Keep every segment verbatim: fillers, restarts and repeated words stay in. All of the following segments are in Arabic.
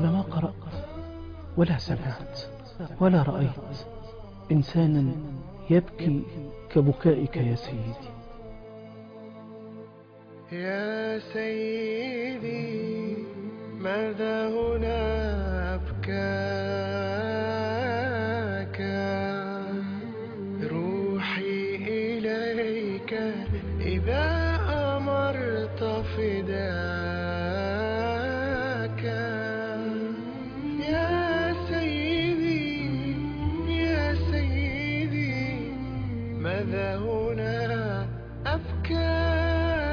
أنا ما قرأت ولا سمعت ولا رأيت إنسانا يبكي كبكائك يا سيدي. يا سيدي ماذا هنا أبكاك؟ روحي إليك إذا أمرت فداك. يا سيدي يا سيدي ماذا هنا أبكاك؟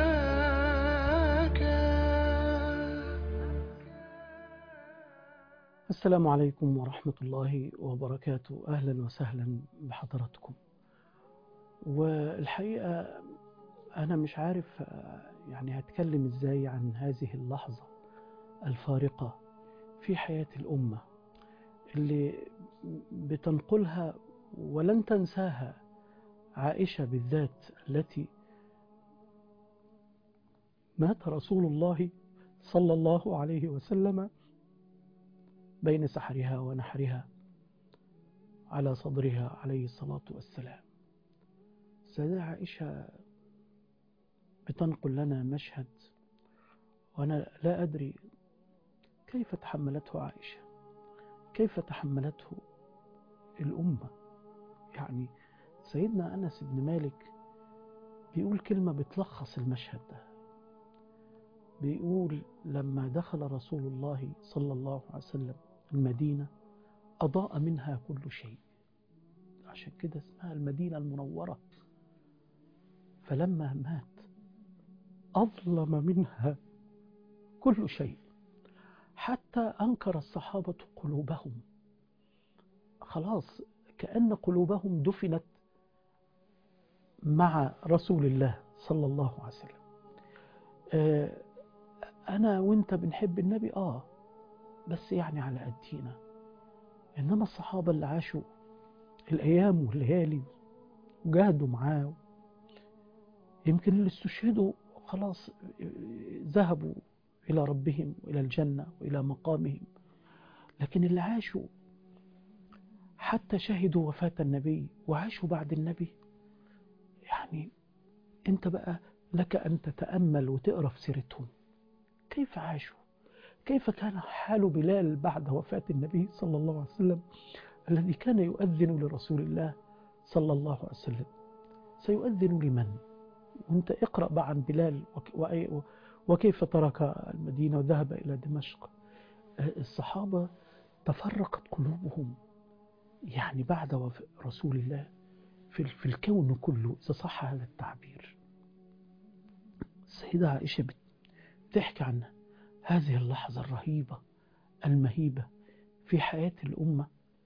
السلام عليكم ورحمة الله وبركاته. أهلا وسهلا بحضراتكم. والحقيقة أنا مش عارف يعني هتكلم إزاي عن هذه اللحظة الفارقة في حياة الأمة اللي بتنقلها ولن تنساها عائشة بالذات، التي مات رسول الله صلى الله عليه وسلم بين سحرها ونحرها على صدرها عليه الصلاة والسلام. سيدة عائشة بتنقل لنا مشهد وأنا لا أدري كيف تحملته عائشة، كيف تحملته الأمة. يعني سيدنا أنس بن مالك بيقول كلمة بتلخص المشهد ده، بيقول لما دخل رسول الله صلى الله عليه وسلم المدينة أضاء منها كل شيء، عشان كده اسمها المدينة المنورة. فلما مات أظلم منها كل شيء، حتى أنكر الصحابة قلوبهم. خلاص كأن قلوبهم دفنت مع رسول الله صلى الله عليه وسلم. آه أنا وإنت بنحب النبي آه بس يعني على قدينا، إنما الصحابة اللي عاشوا الأيام والليالي وجاهدوا معاه، يمكن اللي استشهدوا خلاص ذهبوا إلى ربهم وإلى الجنة وإلى مقامهم، لكن اللي عاشوا حتى شهدوا وفاة النبي وعاشوا بعد النبي، يعني أنت بقى لك أن تتأمل وتقرأ في سيرتهم كيف عاشوا، كيف كان حال بلال بعد وفاة النبي صلى الله عليه وسلم الذي كان يؤذن لرسول الله صلى الله عليه وسلم. سيؤذن لمن؟ وانت اقرأ بقى عن بلال وكيف ترك المدينة وذهب إلى دمشق. الصحابة تفرقت قلوبهم يعني بعد رسول الله في الكون كله، إذا صح هذا التعبير. السيدة عائشة بتحكي عن هذه اللحظة الرهيبة المهيبة في حياة الأمة،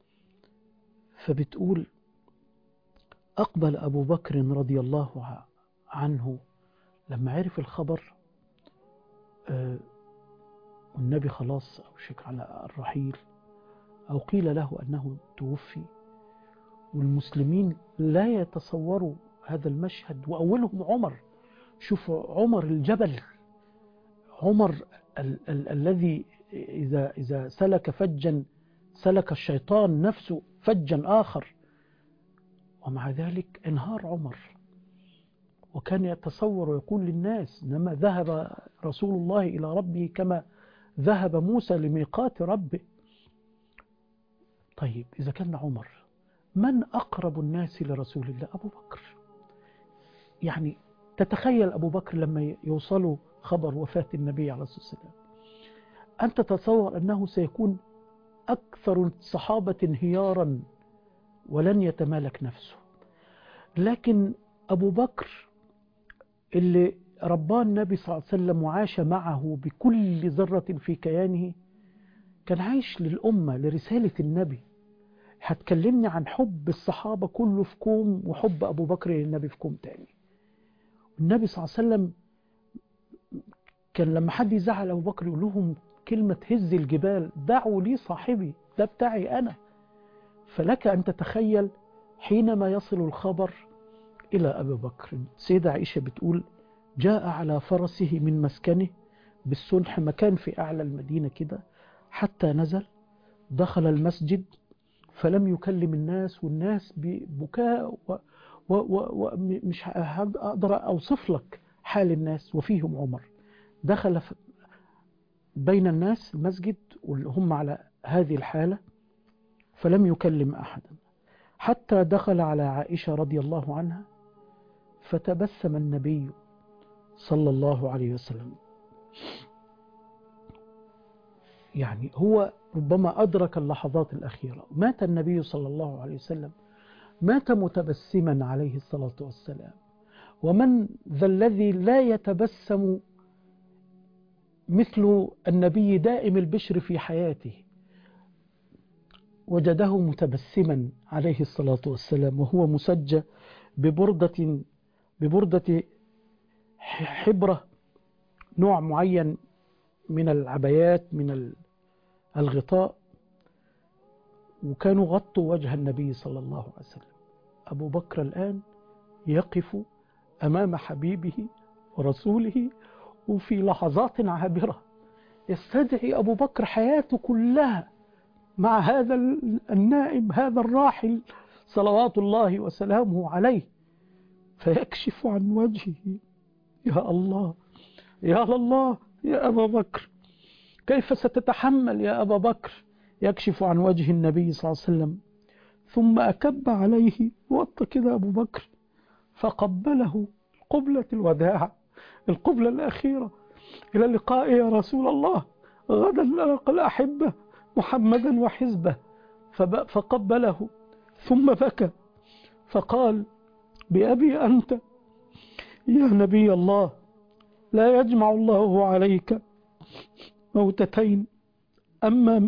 فبتقول أقبل أبو بكر رضي الله عنه لما عرف الخبر، آه والنبي خلاص أوشك على الرحيل، أو قيل له أنه توفي، والمسلمين لا يتصوروا هذا المشهد، وأولهم عمر. شوفوا عمر الجبل، عمر ال ال الذي إذا, إذا سلك فجا سلك الشيطان نفسه فجا آخر، ومع ذلك انهار عمر، وكان يتصور ويقول للناس إنما ذهب رسول الله إلى ربه كما ذهب موسى لميقات ربه. طيب إذا كان عمر، من أقرب الناس لرسول الله؟ أبو بكر. يعني تتخيل أبو بكر لما يوصلوا خبر وفاة النبي عليه الصلاة والسلام، أنت تتصور أنه سيكون أكثر الصحابة انهيارا ولن يتمالك نفسه. لكن أبو بكر اللي رباه النبي صلى الله عليه وسلم وعاش معه بكل ذرة في كيانه، كان عايش للأمة لرسالة النبي. هتكلمني عن حب الصحابة كله في كوم، وحب أبو بكر للنبي في كوم تاني. النبي صلى الله عليه وسلم كان لما حد يزعل أبو بكر يقول لهم كلمة هز الجبال، دعوا لي صاحبي، ده بتاعي أنا. فلك أن تتخيل حينما يصل الخبر إلى أبي بكر. سيدة عائشة بتقول جاء على فرسه من مسكنه بالسنح، مكان في أعلى المدينة كده، حتى نزل دخل المسجد فلم يكلم الناس، والناس ببكاء ومش أقدر أوصف لك حال الناس، وفيهم عمر. دخل بين الناس المسجد وهم على هذه الحالة فلم يكلم أحدا، حتى دخل على عائشة رضي الله عنها فتبسم النبي صلى الله عليه وسلم. يعني هو ربما أدرك اللحظات الأخيرة. مات النبي صلى الله عليه وسلم، مات متبسما عليه الصلاة والسلام. ومن ذا الذي لا يتبسم مثل النبي دائم البشر في حياته؟ وجده متبسما عليه الصلاة والسلام وهو مسجى ببردة ببردة حبرة، نوع معين من العبايات من الغطاء، وكانوا غطوا وجه النبي صلى الله عليه وسلم. أبو بكر الآن يقف أمام حبيبه ورسوله، وفي لحظات عابرة يستدعي أبو بكر حياته كلها مع هذا النائم هذا الراحل صلوات الله وسلامه عليه، فيكشف عن وجهه. يا الله يا الله يا أبا بكر، كيف ستتحمل يا أبا بكر؟ يكشف عن وجه النبي صلى الله عليه وسلم، ثم أكب عليه وطى كده أبو بكر فقبله قبلة الوداع، القبلة الأخيرة، إلى اللقاء يا رسول الله، غدا نلقى الأحبة محمدا وحزبه. فقبله ثم بكى فقال: بأبي أنت يا نبي الله، لا يجمع الله عليك موتتين، أما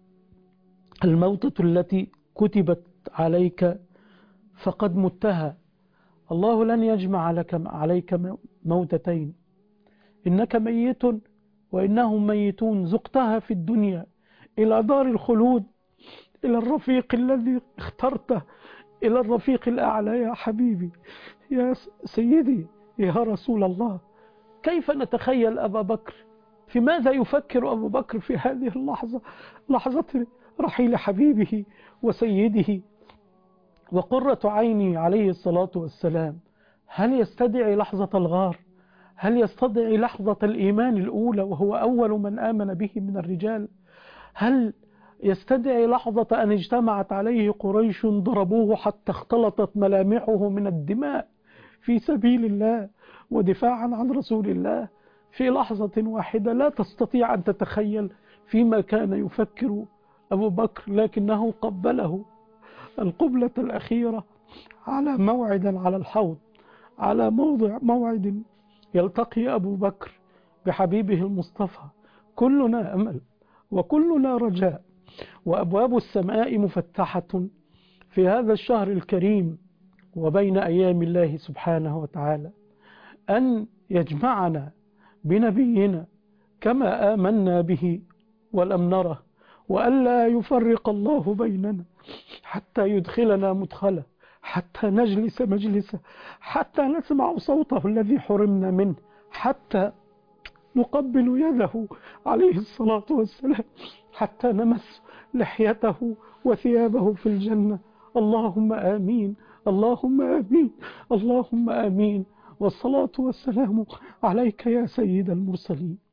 الموتة التي كتبت عليك فقد متها، الله لن يجمع لك عليك موتتين، إنك ميت وإنهم ميتون، ذقتها في الدنيا إلى دار الخلود، إلى الرفيق الذي اخترته، إلى الرفيق الأعلى يا حبيبي يا سيدي يا رسول الله. كيف نتخيل أبا بكر؟ في ماذا يفكر أبو بكر في هذه اللحظة، لحظة رحيل حبيبه وسيده وقرة عيني عليه الصلاة والسلام؟ هل يستدعي لحظة الغار؟ هل يستدعي لحظة الإيمان الأولى وهو أول من آمن به من الرجال؟ هل يستدعي لحظة أن اجتمعت عليه قريش ضربوه حتى اختلطت ملامحه من الدماء في سبيل الله ودفاعا عن رسول الله؟ في لحظة واحدة لا تستطيع أن تتخيل فيما كان يفكر أبو بكر، لكنه قبله القبلة الأخيرة على موعد على الحوض، على موضع موعد يلتقي أبو بكر بحبيبه المصطفى. كلنا أمل وكلنا رجاء، وأبواب السماء مفتحة في هذا الشهر الكريم وبين أيام الله سبحانه وتعالى أن يجمعنا بنبينا كما آمنا به ولم نره، وألا يفرق الله بيننا حتى يدخلنا مدخله، حتى نجلس مجلسه، حتى نسمع صوته الذي حرمنا منه، حتى نقبل يده عليه الصلاة والسلام، حتى نمس لحيته وثيابه في الجنة. اللهم آمين اللهم آمين اللهم آمين، والصلاة والسلام عليك يا سيد المرسلين.